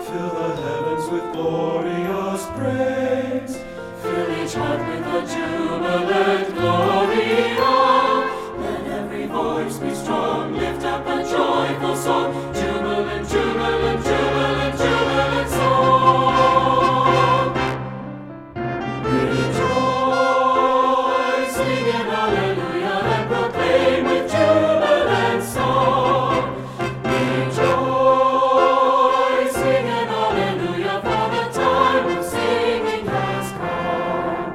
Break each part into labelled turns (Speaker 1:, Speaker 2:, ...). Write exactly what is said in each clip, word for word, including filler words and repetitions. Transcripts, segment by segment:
Speaker 1: Fill the heavens with glorious praise.
Speaker 2: Fill each heart with a jubilant gloria. Let every voice be strong, lift up a joyful song. Jubilant, jubilant, jubilant, jubilant song. Rejoice, sing an hallelujah, and proclaim with jubilant song. Rejoice, sing an hallelujah, for the time of singing has come.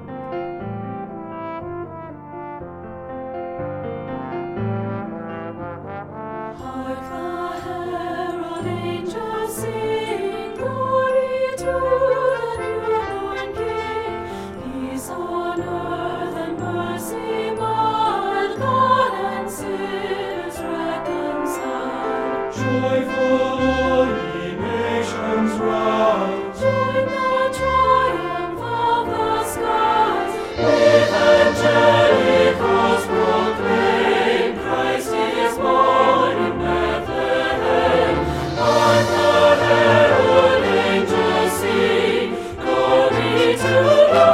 Speaker 2: Hark the herald angels sing, glory to the newborn King. Peace on earth and mercy mild, God and sinners reconciled.
Speaker 1: Joyful all ye nations rise.
Speaker 2: Join the triumph of the skies, with angelic hosts proclaim, Christ is born in Bethlehem. Hark the herald angels sing, glory to the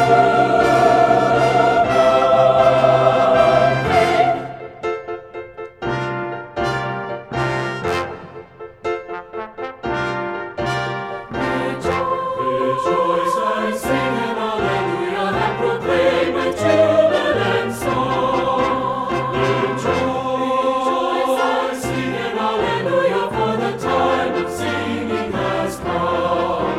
Speaker 2: newborn King. Rejoice and sing an hallelujah, and proclaim with jubilant song. Rejoice and sing an hallelujah, for the time of singing has come.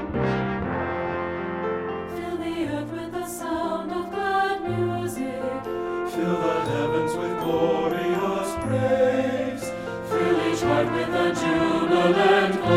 Speaker 2: Fill the earth with the sound of glad music.
Speaker 1: Fill the heavens with glorious praise.
Speaker 2: Fill each heart with a jubilant glory.